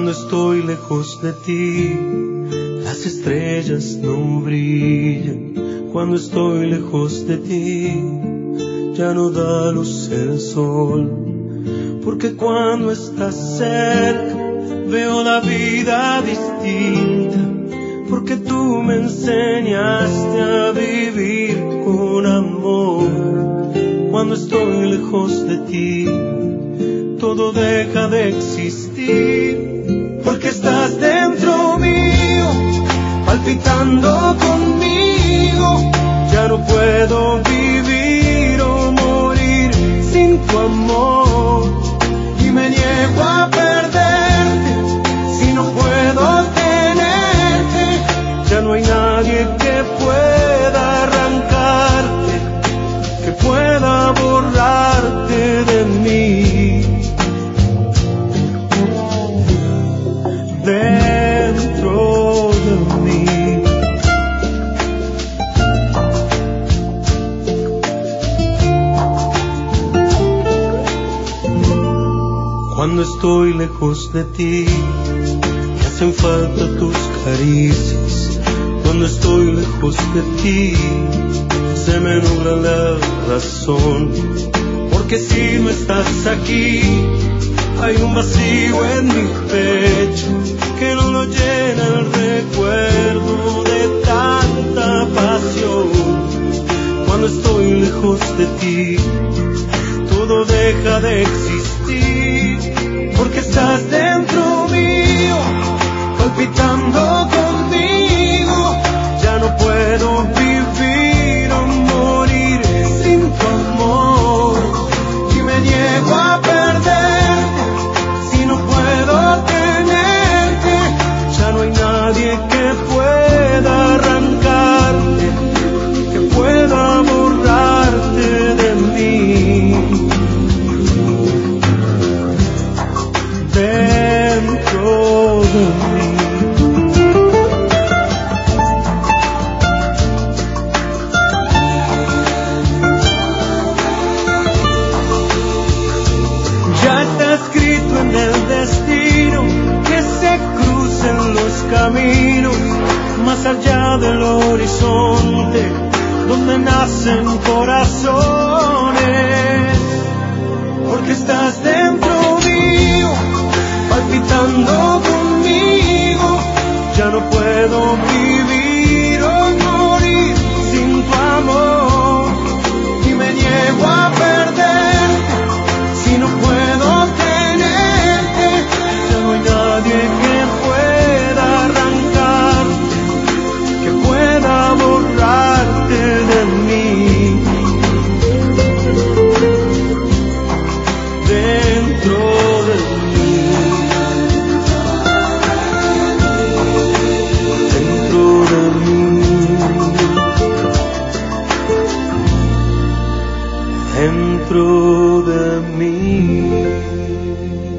Cuando estoy lejos de ti, las estrellas no brillan. Cuando estoy lejos de ti, ya no da luz el sol. Porque cuando estás cerca, veo la vida distinta. Porque tú me enseñaste a vivir con amor. Cuando estoy lejos de ti, todo deja de existir. Porque estás dentro mío, palpitando conmigo. Ya no puedo vivir o morir sin tu amor. Y me niego a perderte si no puedo tenerte. Ya no hay nadie que pueda arrancarte, que pueda borrarte de mí. Dentro de mí. Cuando estoy lejos de ti, me hacen falta tus caricias. Cuando estoy lejos de ti, se me nubla la razón. Porque si no estás aquí, hay un vacío en mi pecho que no lo llena el recuerdo de tanta pasión. Cuando estoy lejos de ti, todo deja de existir. Porque estás dentro mío, palpitando conmigo. Ya no puedo vivir o morir sin tu amor. Y me niego a perderte si no puedo tenerte. Ya no hay nadie que pueda arrancarte, que pueda borrarte de mí. Dentro de mí. Ya está escrito en el destino que se crucen los caminos más allá del horizonte, donde nacen corazones. Porque estás dentro mío, palpitando conmigo. Ya no puedo vivir o morir sin tu amor. Y me niego a perderte si no puedo tenerte. Ya no hay nadie que pueda arrancarte, que pueda borrarte de mí. Dentro de mí. Dentro de mí. Dentro de mí.